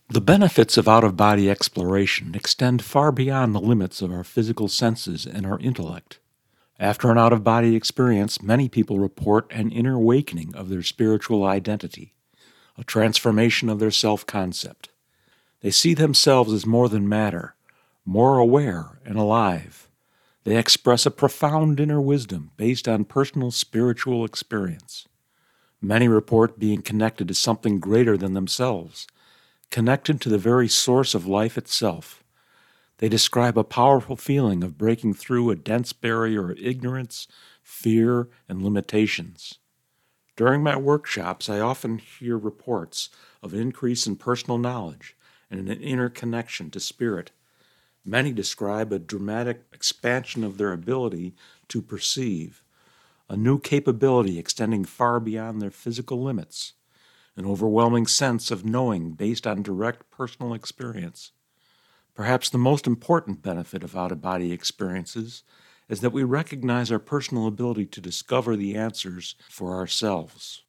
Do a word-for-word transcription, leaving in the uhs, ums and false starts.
The benefits of out of body exploration extend far beyond the limits of our physical senses and our intellect. After an out of body experience, many people report an inner awakening of their spiritual identity, a transformation of their self concept. They see themselves as more than matter, more aware and alive. They express a profound inner wisdom based on personal spiritual experience. Many report being connected to something greater than themselves, connected to the very source of life itself. They describe a powerful feeling of breaking through a dense barrier of ignorance, fear, and limitations. During my workshops, I often hear reports of an increase in personal knowledge and an inner connection to spirit. Many describe a dramatic expansion of their ability to perceive, a new capability extending far beyond their physical limits, an overwhelming sense of knowing based on direct personal experience. Perhaps the most important benefit of out-of-body experiences is that we recognize our personal ability to discover the answers for ourselves.